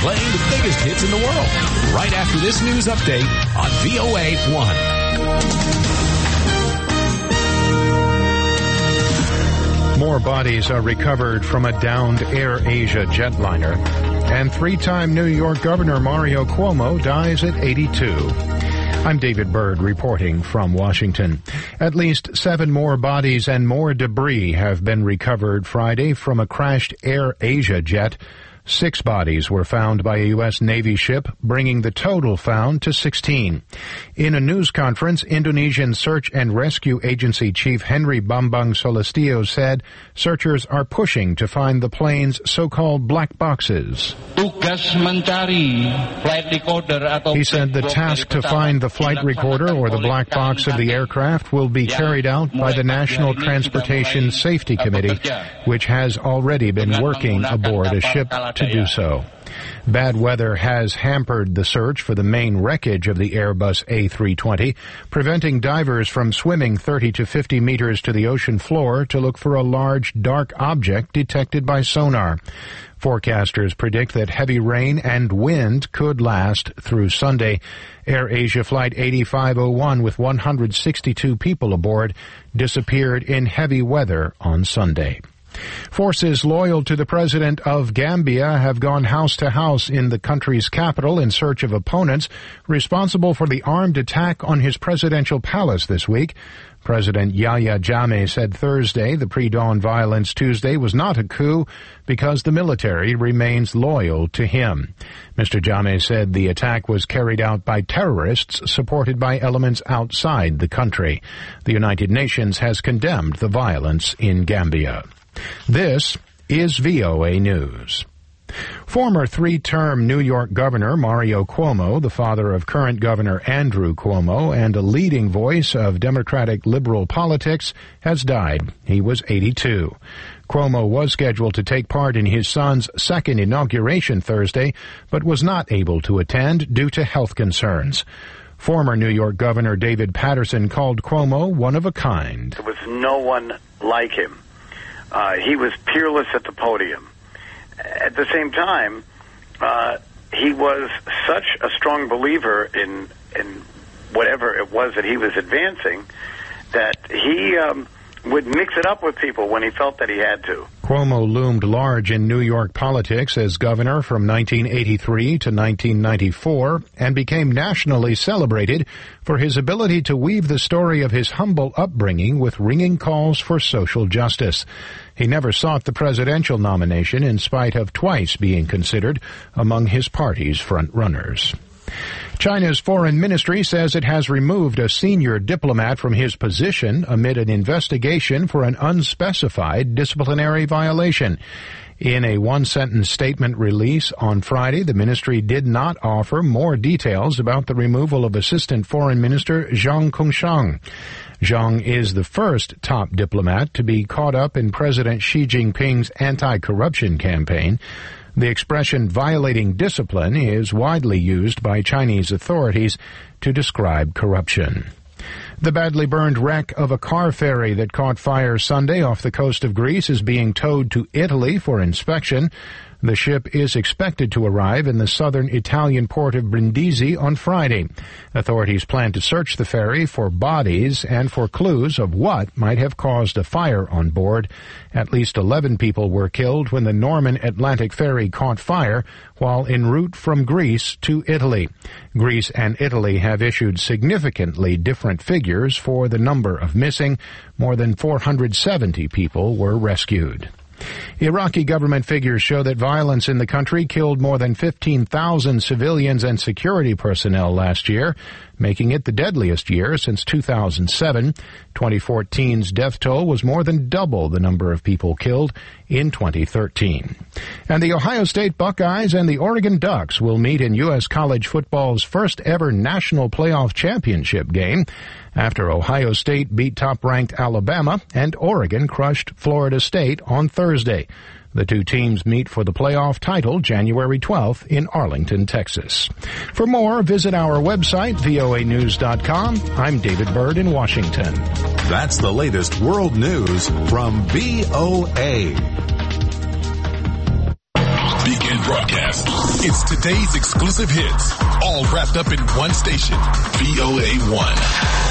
playing the biggest hits in the world. Right after this news update on VOA1. More bodies are recovered from a downed AirAsia jetliner. And three-time New York Governor Mario Cuomo dies at 82. I'm David Byrd reporting from Washington. At least 7 more bodies and more debris have been recovered Friday from a crashed AirAsia jet. 6 bodies were found by a U.S. Navy ship, bringing the total found to 16. In a news conference, Indonesian Search and Rescue Agency Chief Henry Bambang Solistio said searchers are pushing to find the plane's so-called black boxes. He said the task to find the flight recorder or the black box of the aircraft will be carried out by the National Transportation Safety Committee, which has already been working aboard a ship to do so. Bad weather has hampered the search for the main wreckage of the Airbus A320, preventing divers from swimming 30 to 50 meters to the ocean floor to look for a large, dark object detected by sonar. Forecasters predict that heavy rain and wind could last through Sunday. AirAsia Flight 8501 with 162 people aboard disappeared in heavy weather on Sunday. Forces loyal to the president of Gambia have gone house to house in the country's capital in search of opponents responsible for the armed attack on his presidential palace this week. President Yahya Jammeh said Thursday the pre-dawn violence Tuesday was not a coup because the military remains loyal to him. Mr. Jammeh said the attack was carried out by terrorists supported by elements outside the country. The United Nations has condemned the violence in Gambia. This is VOA News. Former 3-term New York Governor Mario Cuomo, the father of current Governor Andrew Cuomo and a leading voice of Democratic liberal politics, has died. He was 82. Cuomo was scheduled to take part in his son's second inauguration Thursday, but was not able to attend due to health concerns. Former New York Governor David Paterson called Cuomo one of a kind. There was no one like him. He was peerless at the podium. At the same time, he was such a strong believer in whatever it was that he was advancing that he would mix it up with people when he felt that he had to. Cuomo loomed large in New York politics as governor from 1983 to 1994 and became nationally celebrated for his ability to weave the story of his humble upbringing with ringing calls for social justice. He never sought the presidential nomination in spite of twice being considered among his party's front-runners. China's foreign ministry says it has removed a senior diplomat from his position amid an investigation for an unspecified disciplinary violation. In a one-sentence statement release on Friday, the ministry did not offer more details about the removal of Assistant Foreign Minister Zhang Kongshang. Zhang is the first top diplomat to be caught up in President Xi Jinping's anti-corruption campaign. The expression violating discipline is widely used by Chinese authorities to describe corruption. The badly burned wreck of a car ferry that caught fire Sunday off the coast of Greece is being towed to Italy for inspection. The ship is expected to arrive in the southern Italian port of Brindisi on Friday. Authorities plan to search the ferry for bodies and for clues of what might have caused a fire on board. At least 11 people were killed when the Norman Atlantic ferry caught fire while en route from Greece to Italy. Greece and Italy have issued significantly different figures for the number of missing. More than 470 people were rescued. Iraqi government figures show that violence in the country killed more than 15,000 civilians and security personnel last year, making it the deadliest year since 2007. 2014's death toll was more than double the number of people killed in 2013. And the Ohio State Buckeyes and the Oregon Ducks will meet in U.S. college football's first ever national playoff championship game after Ohio State beat top-ranked Alabama and Oregon crushed Florida State on Thursday. The two teams meet for the playoff title January 12th in Arlington, Texas. For more, visit our website, voanews.com. I'm David Byrd in Washington. That's the latest world news from VOA. Begin broadcast. It's today's exclusive hits, all wrapped up in one station, VOA 1.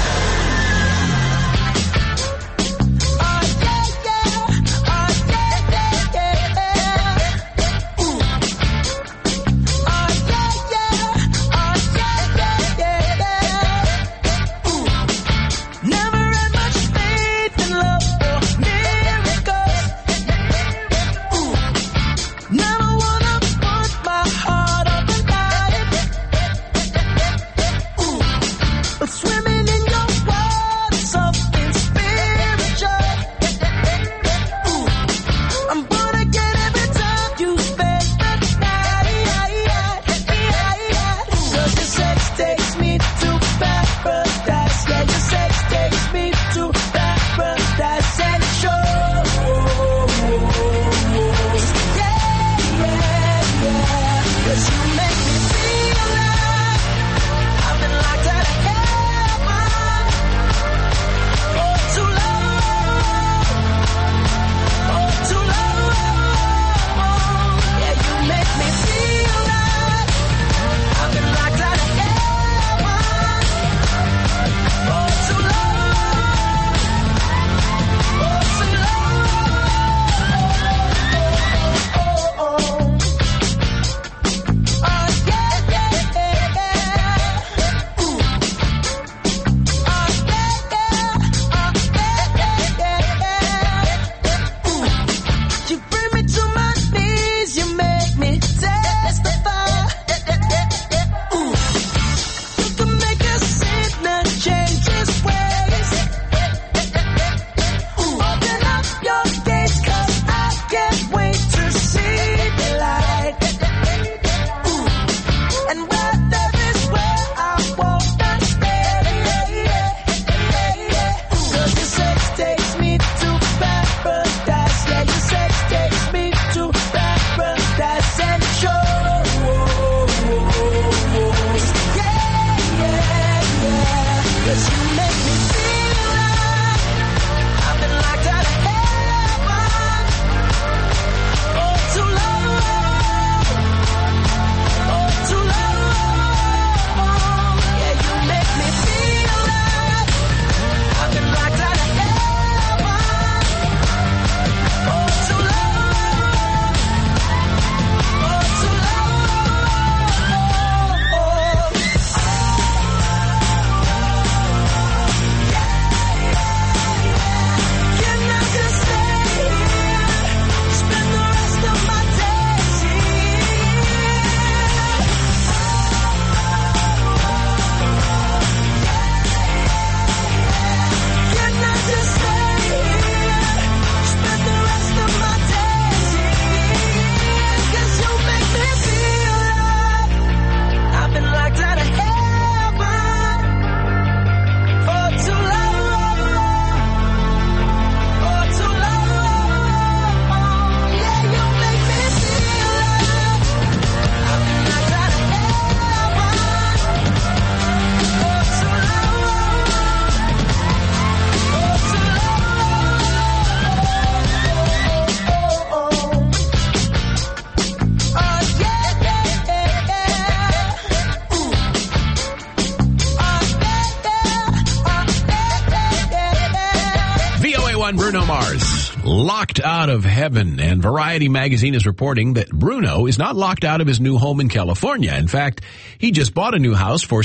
Bruno Mars, locked out of heaven. And Variety magazine is reporting that Bruno is not locked out of his new home in California. In fact, he just bought a new house for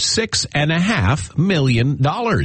$6.5 million.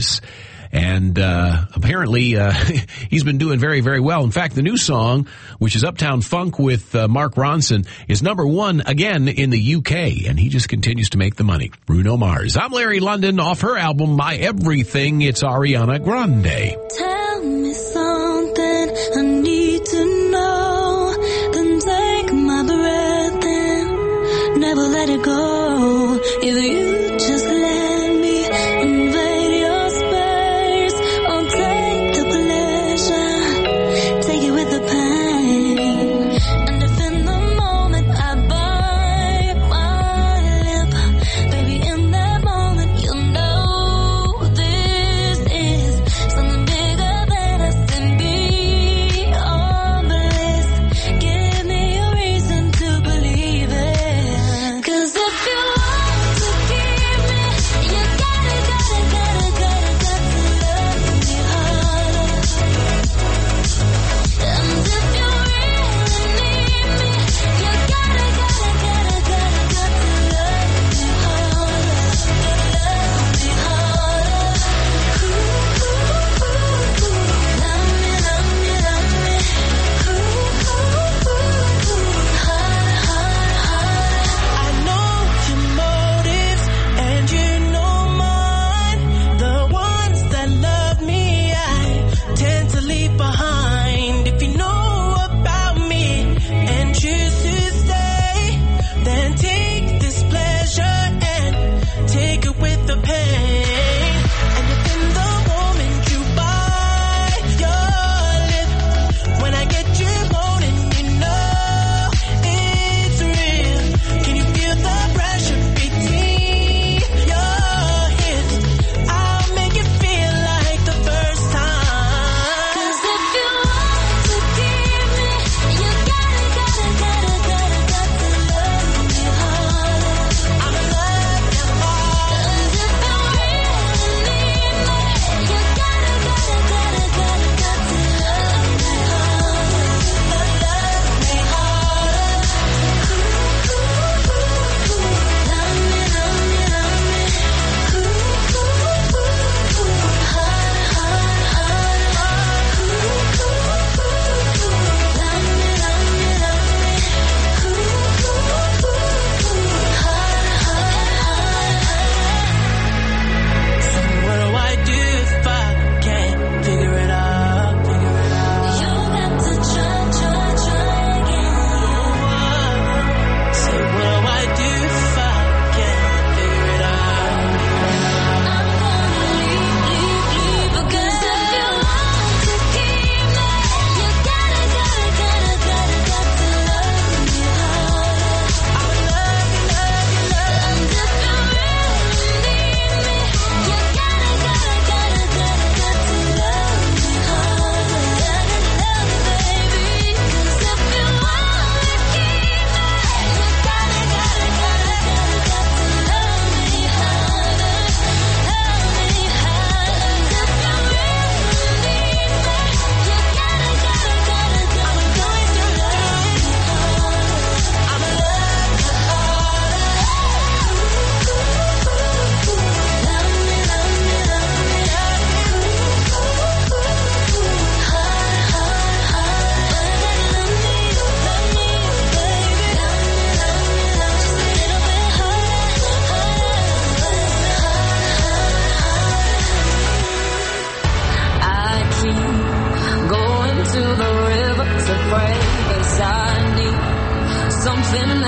And apparently he's been doing very, very well. In fact, the new song, which is Uptown Funk with Mark Ronson, is #1 again in the UK. And he just continues to make the money. Bruno Mars. I'm Larry London. Off her album, My Everything, it's Ariana Grande. Tell me something I need to know. Then take my breath and never let it go. If you just let me invade your space, I'll take the pleasure, take it with the pain. And if in the moment I bite my lip, baby, in that moment you'll know this is something bigger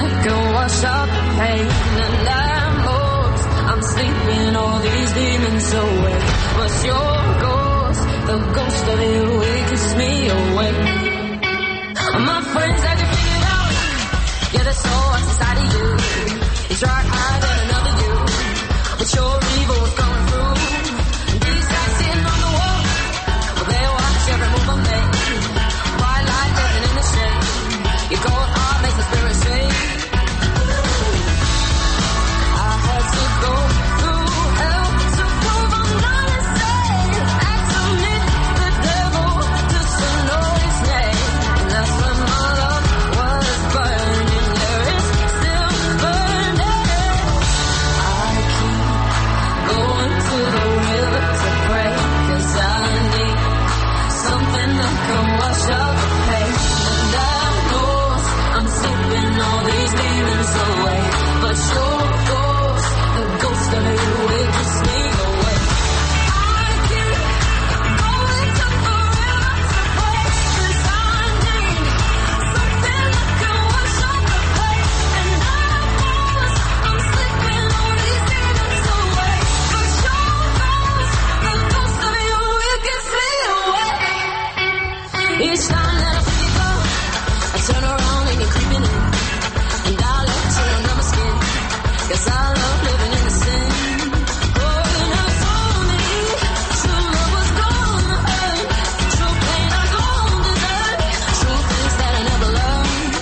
that can wash out the pain. And I'm sleeping all these demons away. But your ghost, the ghost of you, it keeps me awake. My friends had you figured out. Yeah, there's so much inside of you. You tried hiding another you, but your evil's coming through. These guys sitting on the wall, well, they watch every move I make. Bright light living in the shade. Your cold heart makes the spirit shake. I had to go through hell to prove I'm not insane. Had to meet the devil just to know his name. And that's when my love was burning. There is still burning. I keep going to the river to pray, 'cause I need something that can wash out the pain. And I know I'm sleeping all these demons away, but your ghost, the ghost of you, it keeps me awake. I keep going to the river to pray, 'cause I need something that can wash out the pain. And I know I'm sleeping all these demons away, but your ghost, the ghost of you, it keeps me awake. Each time that I see you go, I turn around and you're creeping in, and I let you under my skin, 'cause I love living in the sin. Oh, you never told me true love was gonna hurt, true pain I don't deserve, true things that I never learned.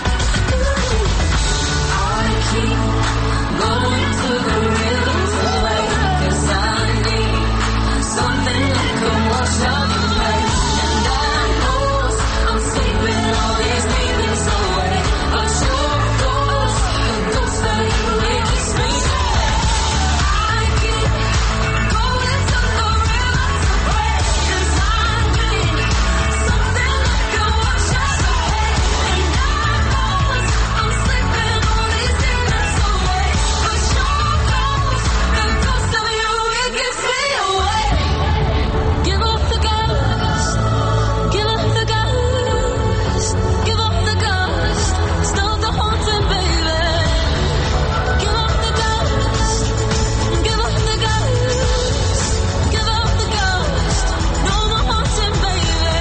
I keep going to the rivers away, 'cause I need something that can wash out the pain. And I know I'm sleeping all these demons away, but your ghost, the ghost of you, it keeps me awake. I keep going to the river to pray, 'cause I need something that can wash out the pain. And I know I'm sleeping all these demons away, but your ghost, the ghost of you, it keeps me awake. Give up the ghost, give up the ghost, give up the ghost, stop the haunting, baby. Give up the ghost, give up the ghost, give up the ghost, no more haunting, baby.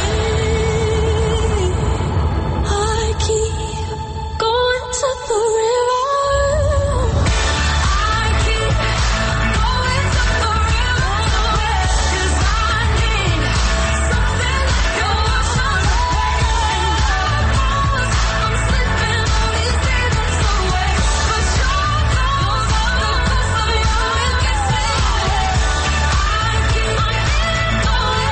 I keep going to the river. I keep going to the river, 'cause I need something that can wash out the pain. I'm sleeping all these demons away, but your ghost, the ghost of you, it keeps me awake. I keep going to the river away,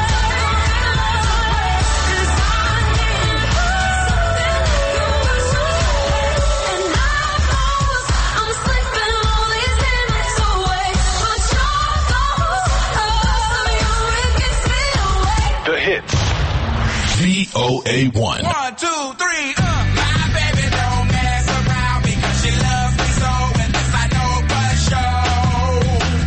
'cause I need something that can wash out the pain. And I know I'm sleeping all these demons away, but your ghost, the ghost of you, it keeps me awake. The hits. VOA1. 1, 2, 3, My baby don't mess around because she loves me so, and this I know for sure.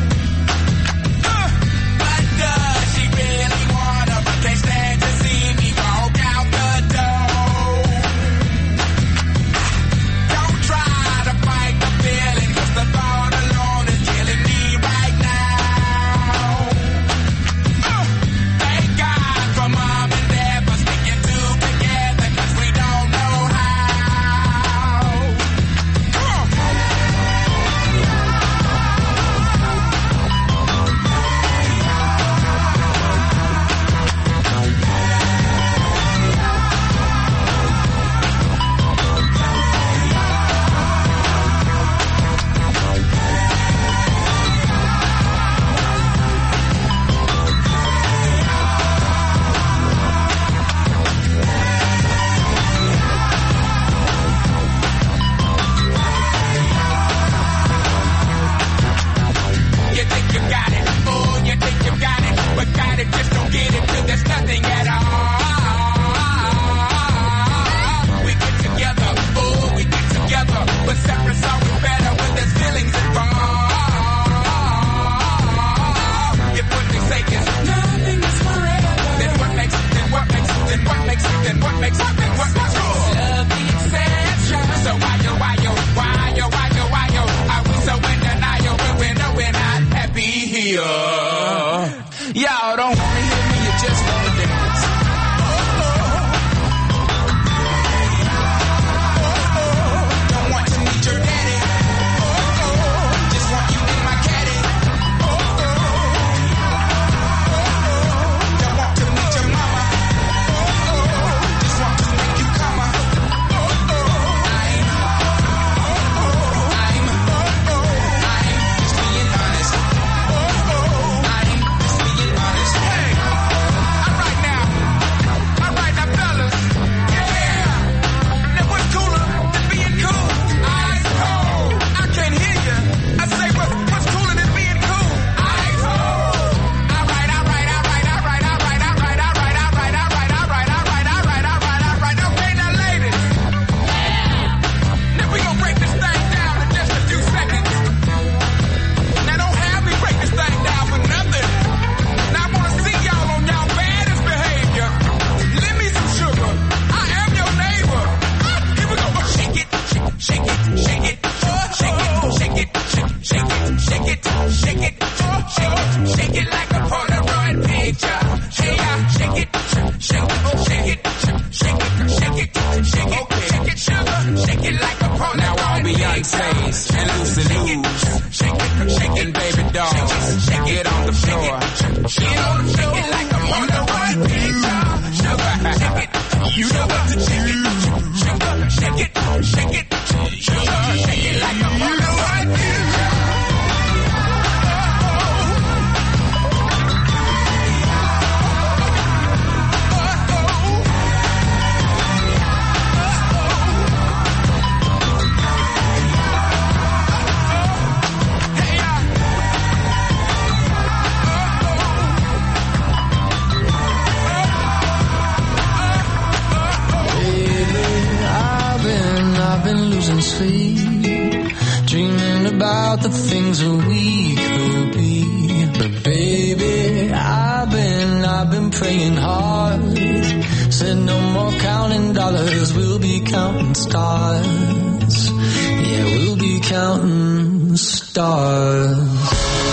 But does she really wanna, but can't stand to see me walk out the door? Don't try to fight the feeling, 'cause the thought alone is killing me right now. Thank God for mom and dad for sticking together. Beyonce's and Lucy Lou's. And baby dolls, get on the floor. Get on the floor like I'm on the one shake it. You know what to shake it. Shake it, shake it. Shake it like I'm on the one losing sleep, dreaming about the things that we could be. But baby, I've been praying hard. Said no more counting dollars, we'll be counting stars. Yeah, we'll be counting stars.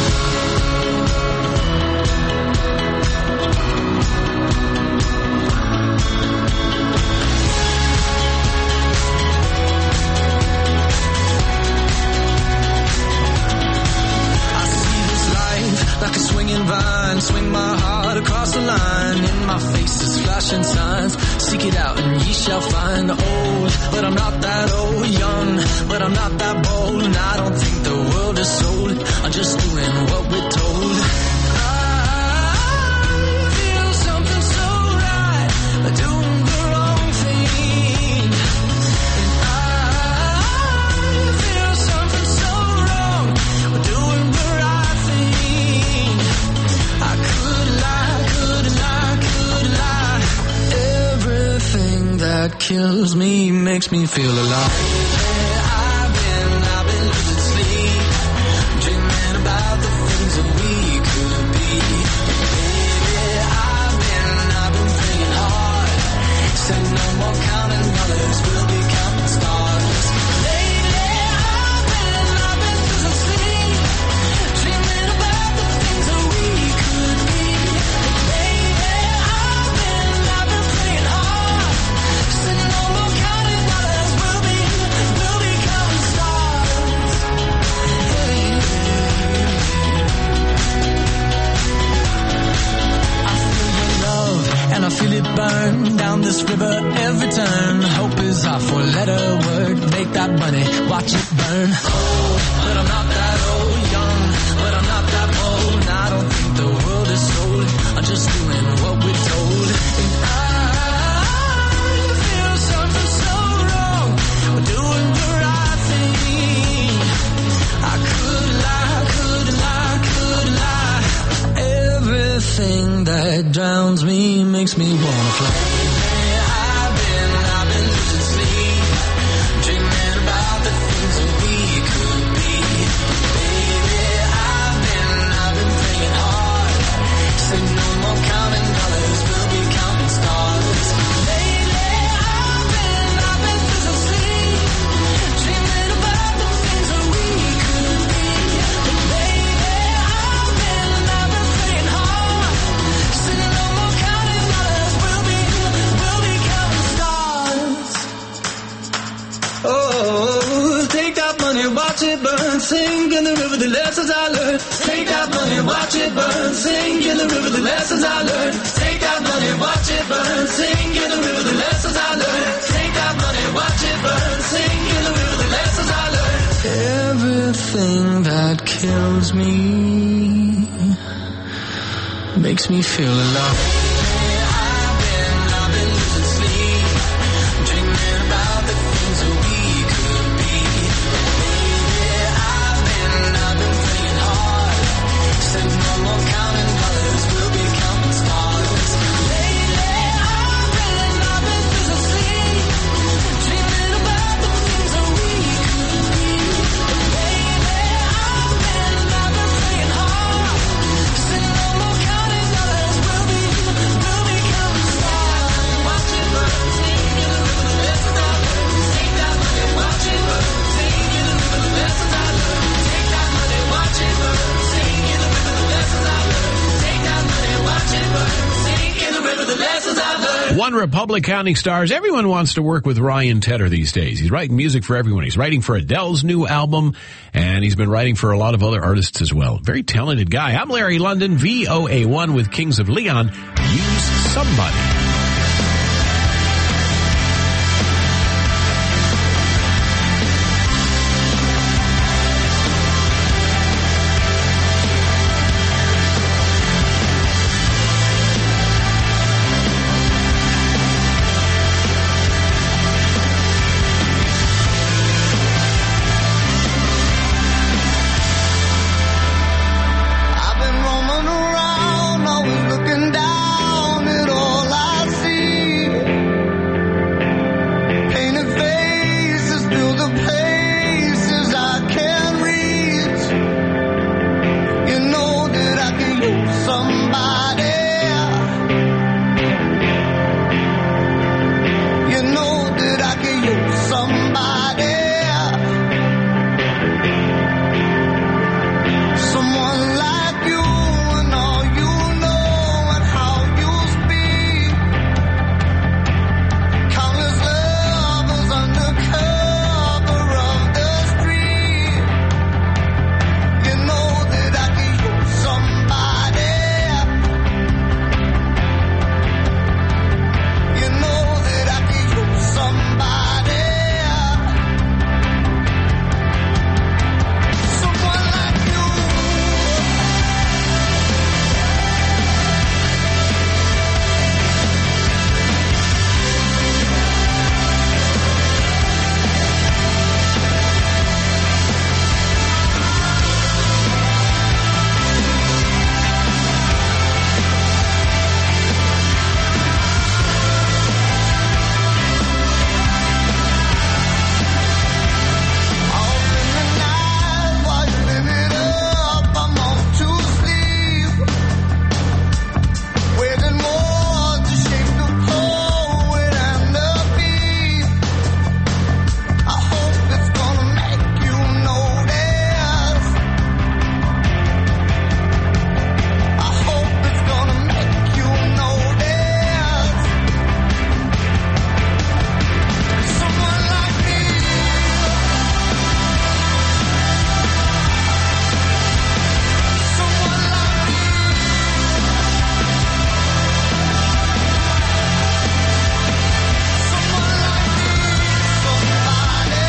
Like a swinging vine, swing my heart across the line. In my face is flashing signs. Seek it out and ye shall find. Old, but I'm not that old. Young, but I'm not that bold. And I don't think the world is sold. I'm just doing what we're told. I feel something so right, doing the wrong thing. And I feel something so wrong, doing the right thing. I could lie. Everything that kills me makes me feel alive. I've been losing sleep, dreaming about the things that we could be. Baby, I've been praying hard. Said no more counting dollars, we'll be counting stars. Lately, I've been losing sleep, dreaming about the things that we could be. Baby, I've been praying hard. Said no more counting dollars, we'll be counting stars. I feel your love and I feel it burn down this river every turn. Hope is our four-letter word. Make that money, watch it burn. Old, but I'm not that old. Young, but I'm not that bold. And I don't think the world is sold. I'm just doing what we're told. And I feel something so wrong. We're doing the right thing. I could lie. Everything that drowns me makes me wanna fly. I've been losing sleep, dreaming about the things that we could be. Baby, I've been praying hard. Said no more counting dollars, we'll be counting stars. Lately, I've been losing sleep, dreaming about the things that we could be. Baby, I've been praying hard. Said no more counting dollars, we'll be counting stars. Oh, take that money, watch it burn, sing in the river the lessons I learned. Take that money, watch it burn, sing in the river the lessons I learned. Take that money, watch it burn, sing in the river the lessons I learned. Take that money, watch it burn, sing in the river the lessons I learned. Everything that kills me makes me feel alive. I've been losing sleep, dreaming about the things that we could be. Baby, I've been praying hard. Said no more counting dollars, we'll be counting stars. Lately, I've been losing sleep, dreaming about the things that we could be. Baby, I've been praying hard. Said no more counting dollars, we'll be One Republic Counting Stars. Everyone wants to work with Ryan Tedder these days. He's writing music for everyone. He's writing for Adele's new album, and he's been writing for a lot of other artists as well. Very talented guy. I'm Larry London, VOA1 with Kings of Leon. Use Somebody. I've been roaming around, always looking down at all I see. Painted faces fill the places I can't reach. You know that I can use somebody. You know that I can use somebody. Someone like you and all you know and how you speak. Countless lovers under cover of the street. You know that I can use somebody. You know that I can use somebody. Someone like you. While you live it up, I'm off to sleep. Waiting more to shape the poet and the beat. I hope it's gonna make you notice. I hope it's gonna make you notice. Someone like me. Someone like me. Someone like me. Somebody.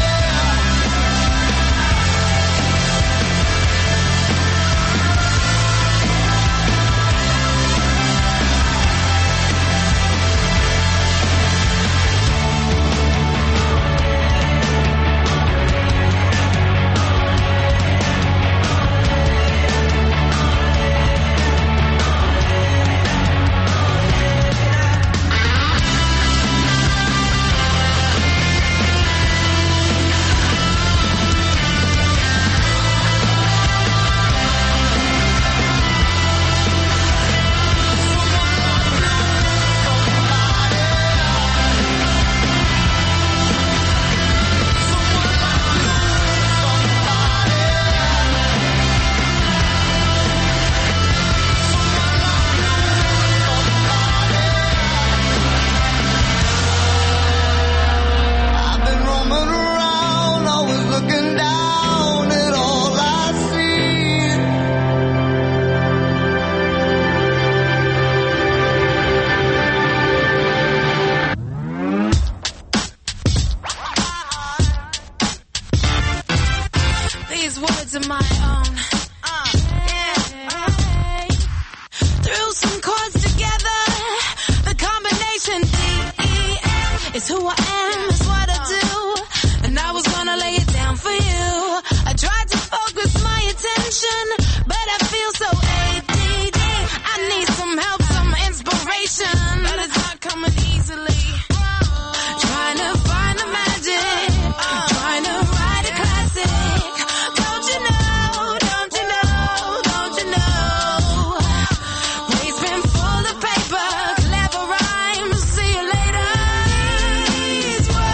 I've been roaming around, always looking down at all I see. These words are my own. Threw some chords together. The combination D-E-F is who I am, is what I do. And I was gonna lay it down for you. I tried to focus my attention, but I feel so ADD. I need some help, some inspiration, but it's not coming easily. Trying to find the magic, trying to write a classic. Don't you know, don't you know, don't you know? Waste bin full of paper, clever rhymes. See you later. These words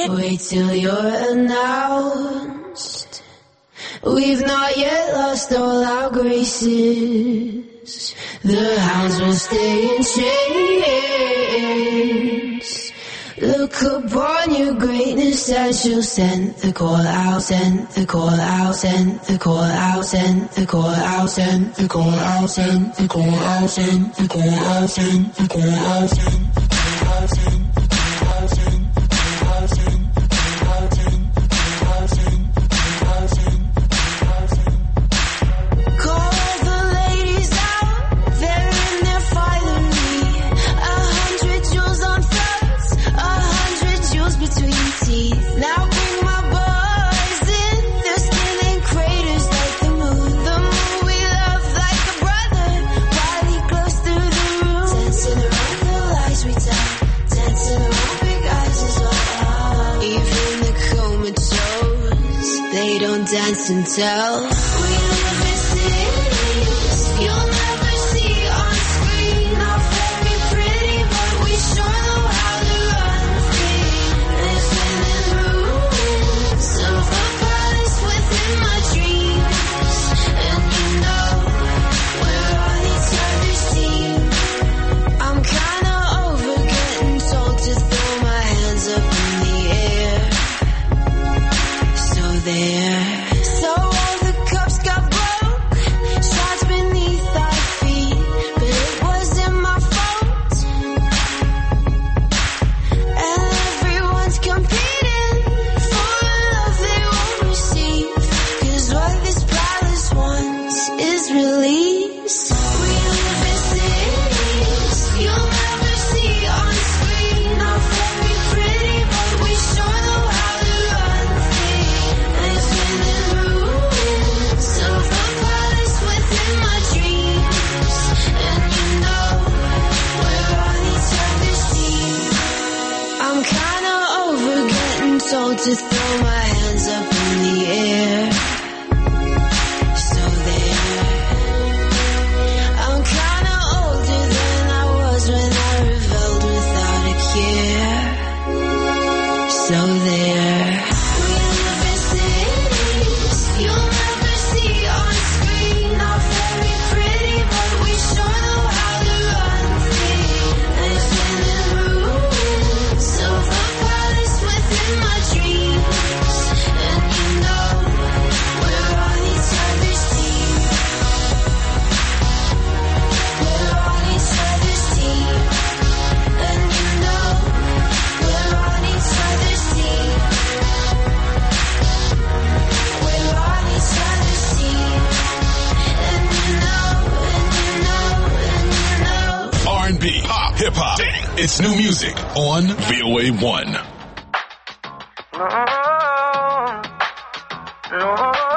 Wait till you're announced. We've not yet lost all our graces. The hounds will stay in chains. Look upon your greatness as you'll send the call out, send the call out, send the call out, send the call out, send the call out, send the call out, send the call out, send the call out, send the call out, send the call out, send the call out, send now bring my boys in. Their skin and craters like the moon. The moon we love like a brother while he glows through the room. Dancing around the lies we tell. Dancing around big eyes as well. Even the comatose, they don't dance and tell. We live in cities you'll never see on screen. Not very pretty, but we sure know how to run free. Living in ruins of a palace within my dreams. And you know, we're on each other's team. I'm kinda over getting told to throw my hands up in the air. So there. So all the cups got broke, shards beneath our feet, but it wasn't my fault. And everyone's competing for a love they won't receive, 'cause what this palace wants is release. We live in cities you'll never see on screen. Not very pretty, but we sure know how to run free. Living in ruins of a palace within my dreams. And you know, we're on each other's team. I'm kinda over getting told to throw my hands up in the air. So there. I'm kinda older than I was when I rebelled without a care. So there. We live in cities you'll never see on screen. Not very pretty, but we sure know how to run free. Living in ruins of a palace within my dreams. And you know, we're on each other's team. We're on each other's team. And you know, we're on each other's team. We're on each other's team. And you know, and you know, and you know. R&B, pop, hip hop. It's new music on VOA1. No,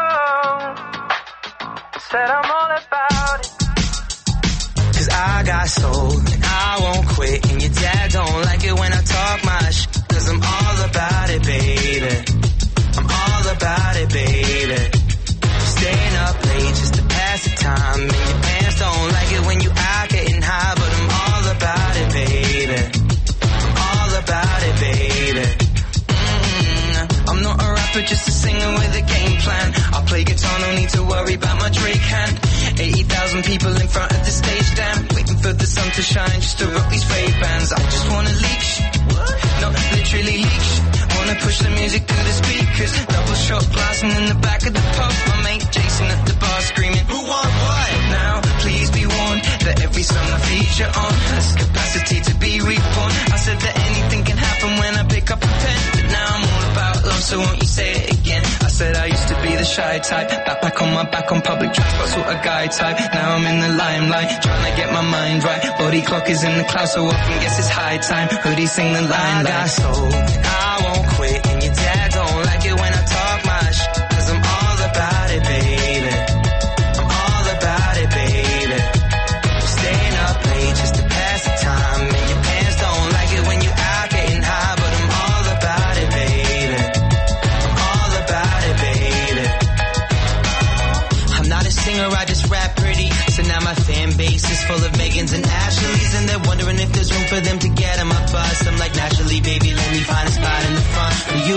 said I'm all about it. 'Cause I got soul and I won't quit. And your dad don't like it when I talk my shit. 'Cause I'm all about it, baby. I'm all about it, baby. Staying up late just to pass the time. And your parents don't like it when you out getting high. But I'm all about it, baby. I'm all about it, baby. I'm not a rapper, just a singer with a game plan. I'll play guitar, no need to worry about my Drake hand. 80,000 people in front of the stage, damn. Waiting for the sun to shine just to rock these fake bands. I just wanna leak shit, no, literally leak shit. Wanna push the music through the speakers. Double shot glass and in the back of the pub, my mate Jason at the bar screaming, who want what? Now, please be warned that every song I feature on has capacity to be reborn. I said that anything can happen when I pick up a pen, but now I'm all about love, so won't you say it again? I said I used to be the shy type, back on my back on public transport, sort of guy type. Now I'm in the limelight, trying to get my mind right. Body clock is in the clouds, so I can guess it's high time. Hoodie sing the line, I got soul, I won't quit. And your dad don't like it when I talk my shit. 'Cause I'm all about it, baby. I'm all about it, baby. Staying up late just to pass the time. And your parents don't like it when you out getting high. But I'm all about it, baby. I'm all about it, baby. I'm not a singer, I just rap pretty. So now my fan base is full of Megans and Ashleys. And they're wondering if there's room for them to get on my bus. I'm like, naturally, baby, let me find a spot in the front. Will you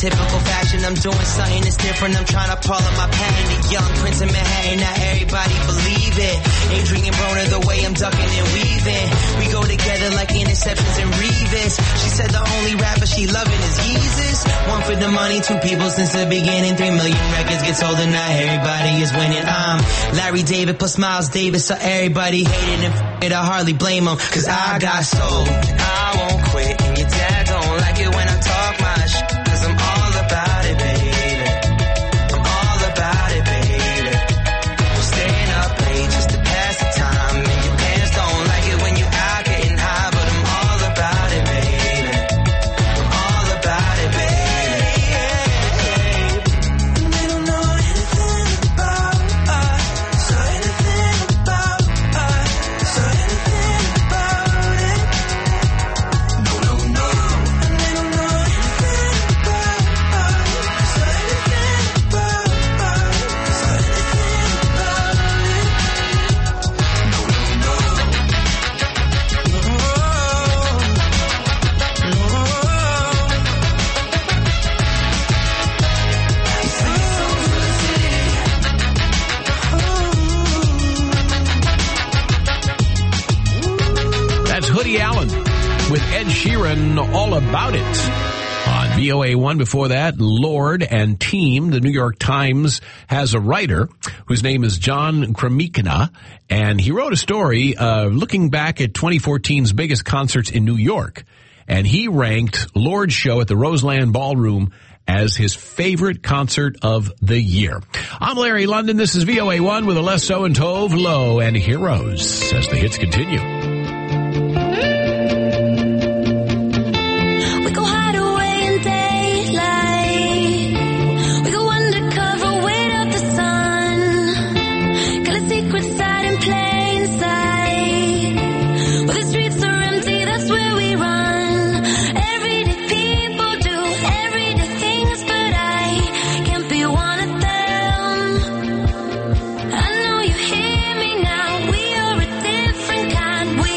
typical fashion. I'm doing something that's different. I'm trying to pull up my pattern. The young prince of Manhattan, not everybody believe it. Adrian Broner, the way I'm ducking and weaving. We go together like interceptions and Revis. She said the only rapper she loving is Yeezus. One for the money, two people since the beginning. 3 million records get sold and not everybody is winning. I'm Larry David plus Miles Davis, so everybody hated and f***ed. I hardly blame them, cause I got soul and I won't quit. And your dad don't like it when I talk my shit, cause I'm all about it, baby. I'm all about it, baby. I'm staying up late just to pass the time, and your parents don't like it when you out getting high, but I'm all about it, baby. I'm all about it, baby. And they don't know anything about us, so anything about us, so anything about it. No, no, no. And they don't know anything about us, so anything about us, so anything about it. No, no, no. That's Hoodie Allen with Ed Sheeran, All About It. On VOA1 before that, Lord and Team. The New York Times has a writer whose name is John Kremikina, and he wrote a story looking back at 2014's biggest concerts in New York. And he ranked Lord's show at the Roseland Ballroom as his favorite concert of the year. I'm Larry London. This is VOA1 with Alesso and Tove Lo and Heroes as the hits continue. We go hide away in daylight. We go undercover, wait out the sun. Got a secret side in plain sight. Where the streets are empty, that's where we run. Everyday people do everyday things, but I can't be one of them. I know you hear me now. We are a different kind. We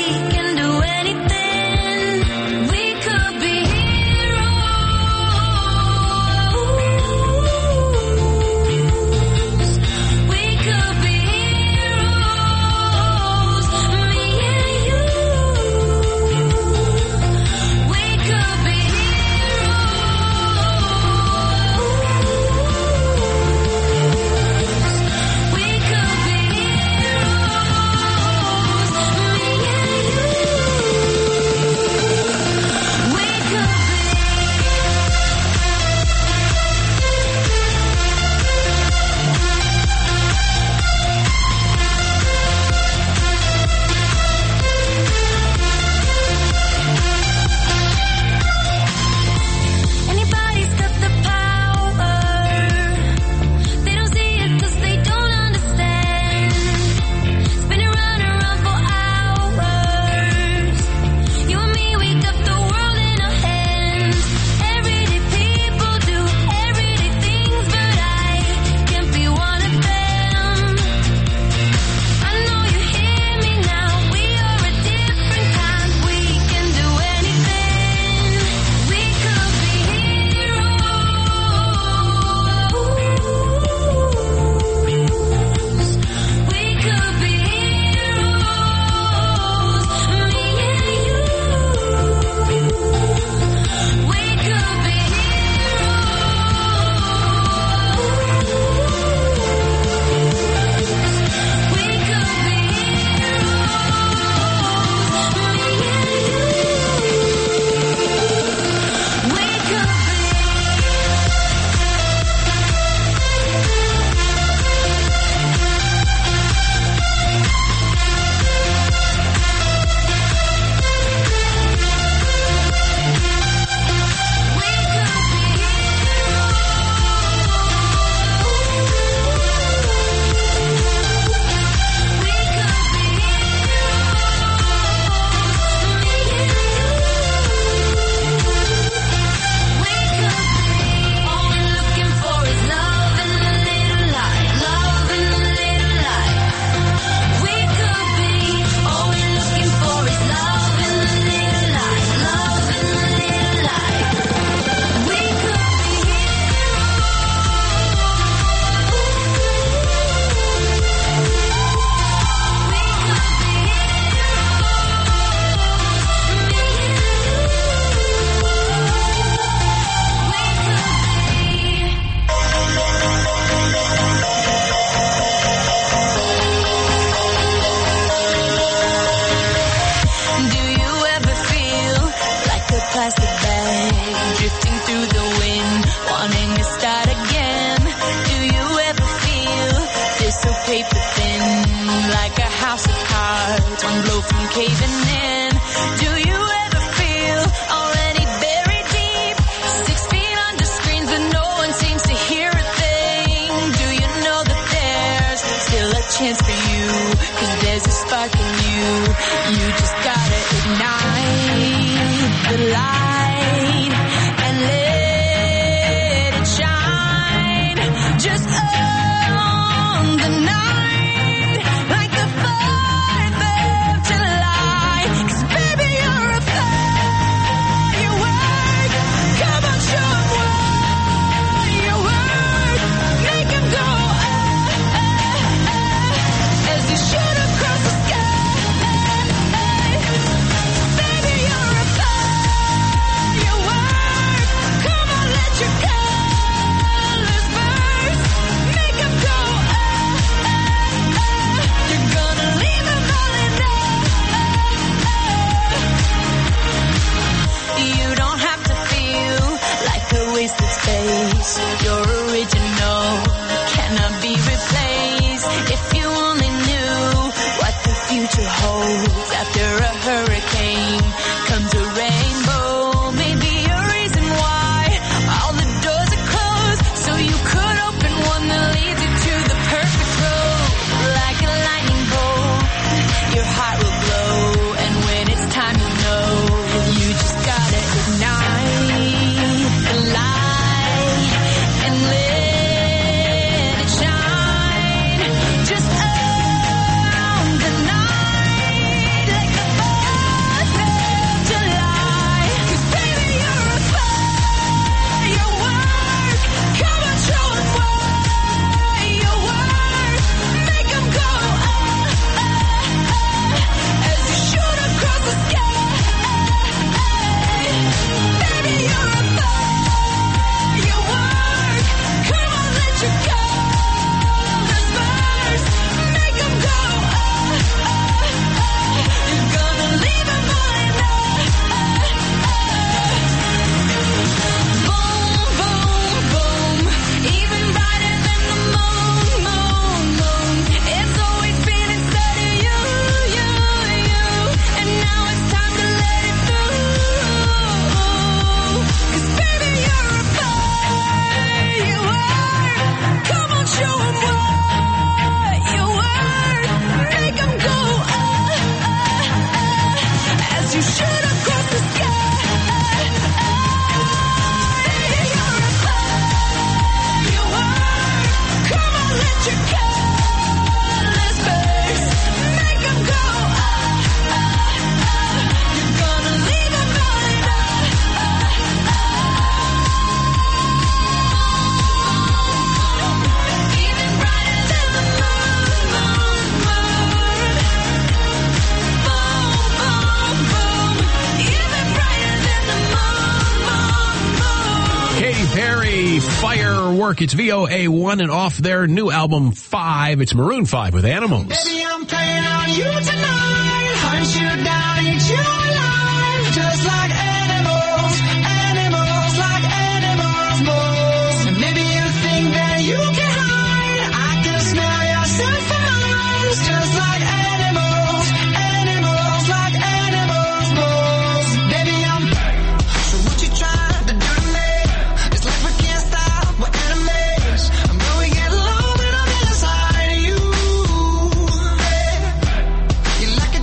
plastic bag, drifting through the wind, wanting to start again. Do you ever feel this so paper thin, like a house of cards, one blow from caving in? Do you ever feel already buried deep, 6 feet under screens but no one seems to hear a thing? Do you know that there's still a chance for you, 'cause there's a spark in you. You just gotta ignite the light and let it shine. Just on the night, like the 4th of July. 'Cause baby, you're a firework. Come on, show 'em what you work. Make 'em go as you shoot across the sky. Baby, you're a firework. Come on, let your colors burst. Make 'em go You're gonna leave 'em all in You don't have to feel like a wasted space. You're original, cannot be replaced. If you only knew what the future holds. After a hurricane comes a rainbow. Maybe a reason why all the doors are closed, so you could open one that leads you to the perfect road. Like a lightning bolt, your heart will glow, and when it's time to know, you just gotta ignite the light and let it shine. Just on the night, like the 4th of July. 'Cause baby, you're a firework. Come on, show 'em what you work. Make 'em go as you shoot across the sky. Baby, you're a firework. Come on, let your colors burst. Make 'em go You're gonna leave 'em all in Boom, boom, boom. Even brighter than the moon, moon, moon. It's always been inside of you, you, you. And now it's time to let it through. 'Cause baby, you're a firework. Come on, show 'em what you work. Make 'em go as you shoot across the sky. You're a firework. Come on, let your colors burst. Make 'em go You're gonna leave 'em all in Even brighter than the moon, moon, moon. Boom, boom, boom. Even brighter than the moon, moon, moon. Katy Perry, Firework. It's VOA1 and off their new album 5. It's Maroon 5 with Animals. Baby, I'm playing on you tonight. Hunt you down, eat you alive. Just like animals, animals like animals, moles. And maybe you think that you can hide. I can smell yourself for miles. Just like animals, animals like animals, moles. Baby, I'm So what you trying to do to me? It's like we can't stop, we're enemies. I know we get low, but I'm inside of you. You like a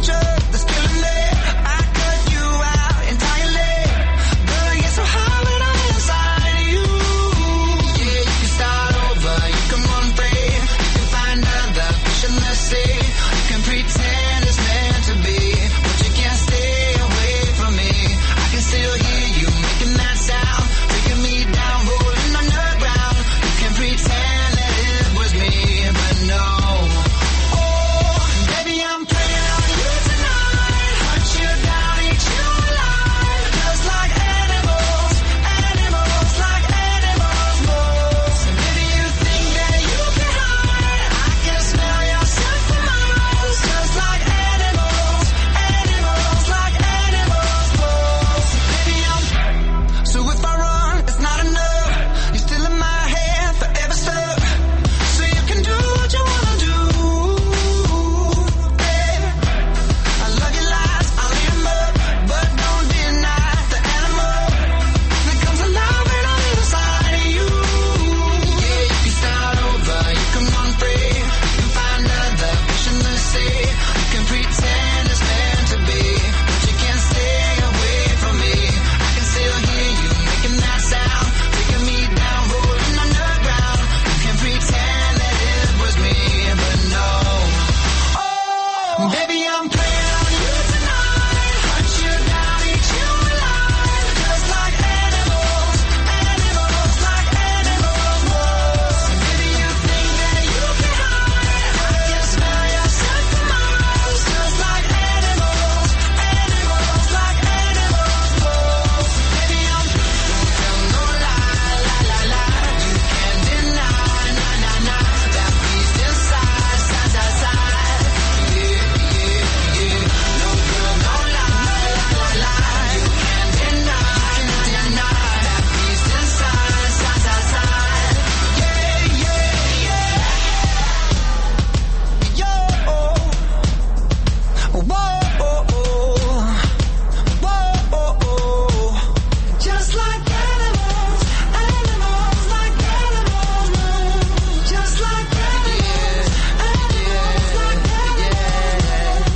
Just like animals, animals like animals move. Just like animals, animals like animals.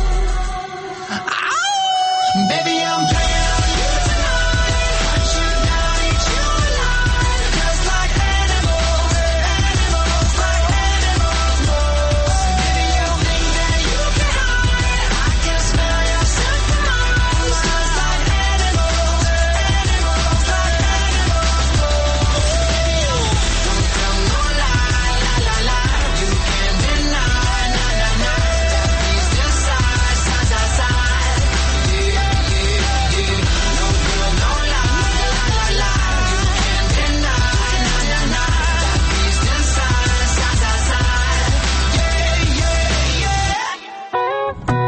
Baby, I'm playing on you tonight. Hunt you down, eat you alive. Just like animals, animals like animals move. Baby, you think that you can hide? I can smell your scent from miles. Just like animals, animals like animals move. Don't tell no lie, la la la. You can't deny, na na na. That beast inside, side side side. Yeah, yeah, yeah. No good, no lie, la la la. You can't deny, na na na. That beast inside, side side side. Yeah, yeah, yeah.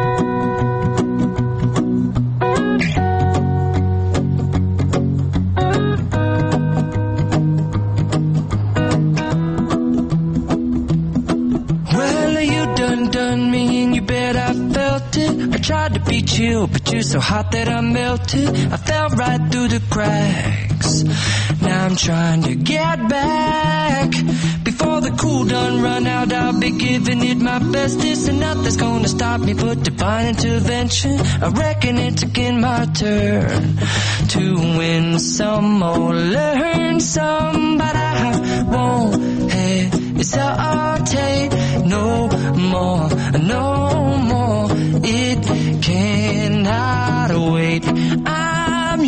Well, you done me and you bet I felt it. I tried to be chill, but you're so hot that I melted. I fell right through the cracks. Now I'm trying to get back. Before the cool done run out, I'll be giving it my bestest. And nothing's gonna stop me but divine intervention. I reckon it's again my turn to win some or learn some. But I won't hesitate no more, no more. It cannot wait. I'm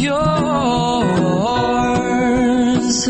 yours.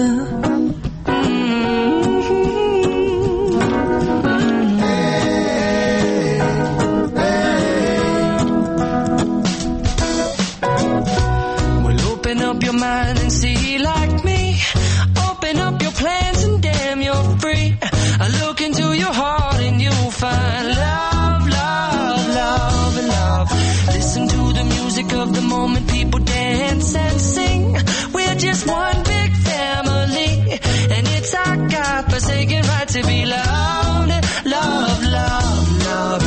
Well, open up your mind and see like me. Open up your plans and damn, you're free. I look into your heart and you'll find love, love, love, love. Listen to the music of the moment, people dance and sing. We're just one big family, and it's our God-forsaken right to be loved, love, love, love,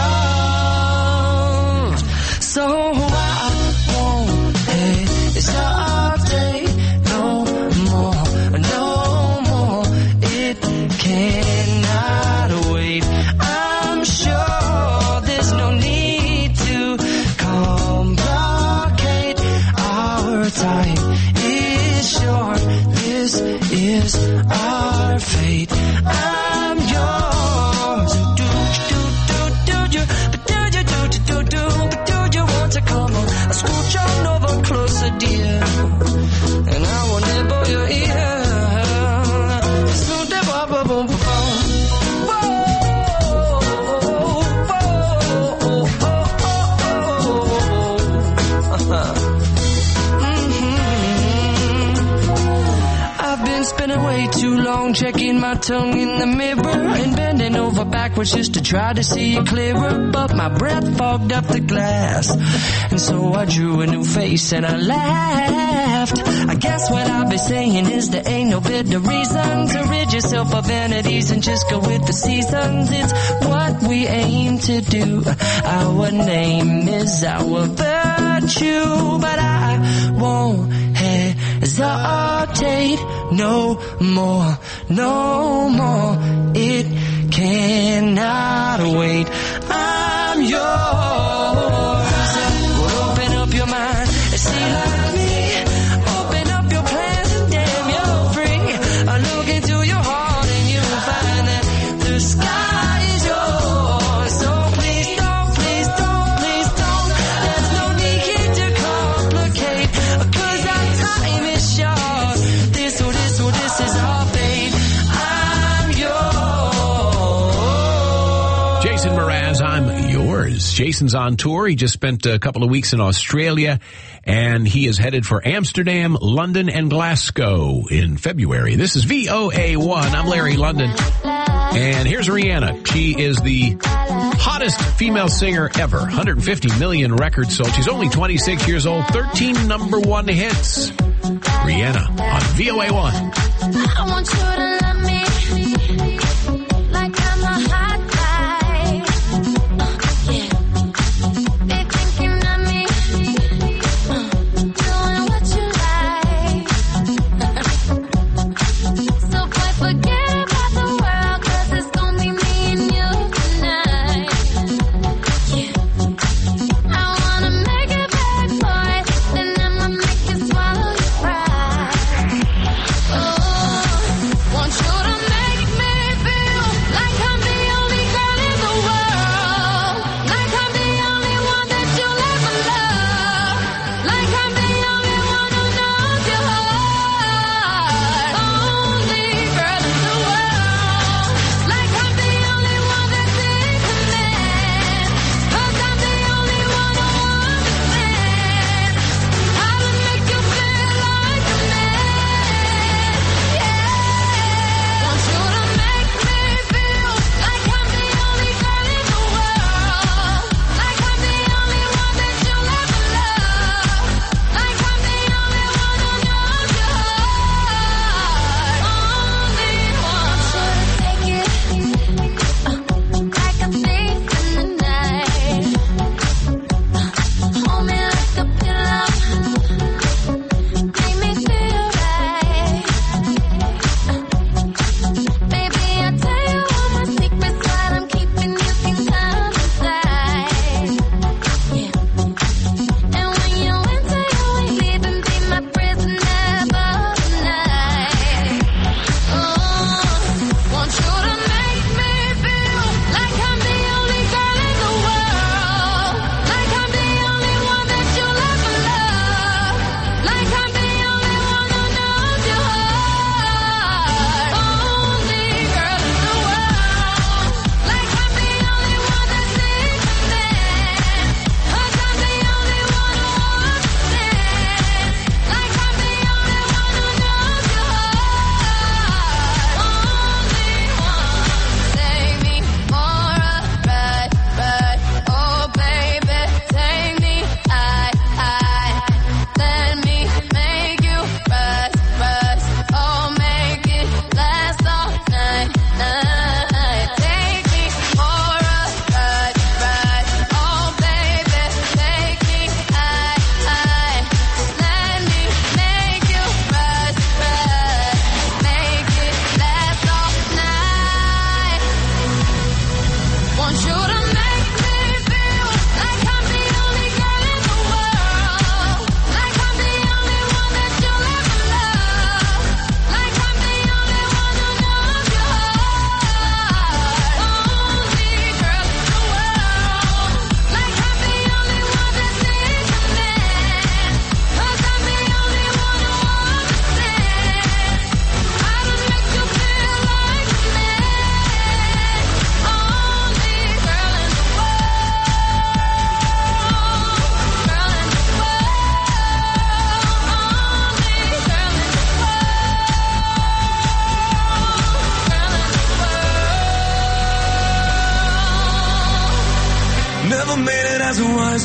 love. So I won't hesitate no more, no more. It cannot wait. I'm sure there's no need to complicate. Our time is short. This is our fate. I'm yours. Do you? But do you want to come on? Scooch on over closer, dear, and I will nibble your ear. I've been spending way too long checking my tongue in the mirror and bending over backwards just to try to see it clearer. But my breath fogged up the glass, and so I drew a new face and I laughed. I guess what I'll be saying is there ain't no better reason to rid yourself of vanities and just go with the seasons. It's what we aim to do. Our name is our virtue, but I won't hesitate no more, no more. It cannot wait. I'm yours. Well, open up your mind and see like me. Open up your plans and damn, you're free. I look into your heart and you'll find that the sky is yours. So please don't, please don't, please don't. There's no need here to complicate, 'cause our time is short. This is our fate. I'm yours. Jason Mraz, I'm yours. Jason's on tour. He just spent a couple of weeks in Australia, and he is headed for Amsterdam, London, and Glasgow in February. This is VOA1. I'm Larry London. And here's Rihanna. She is the hottest female singer ever. 150 million records sold. She's only 26 years old. 13 #1 hits. Rihanna on VOA1. I want you to love me like I'm a hot guy. Yeah.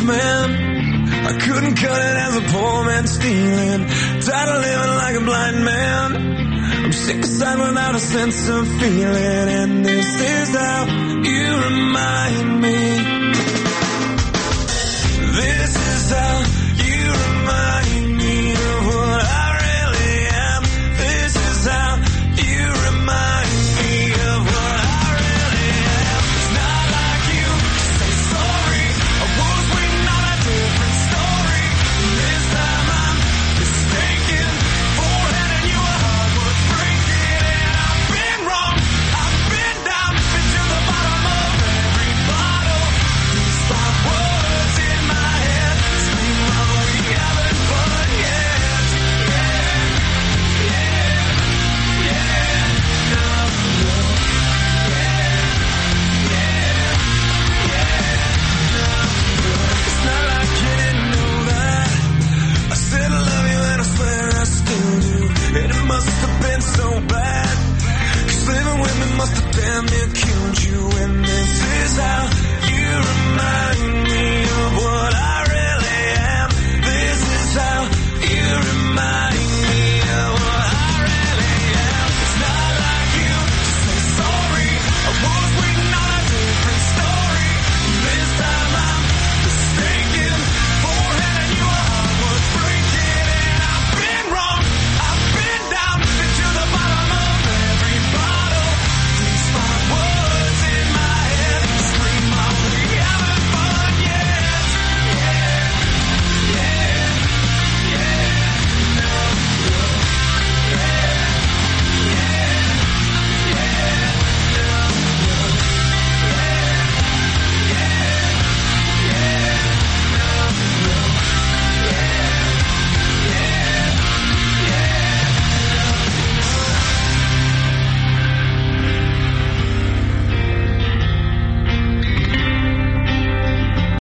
man. I couldn't cut it as a poor man stealing. Tired of living like a blind man. I'm sick aside without a sense of feeling. And this is how you remind me. This is how you remind me.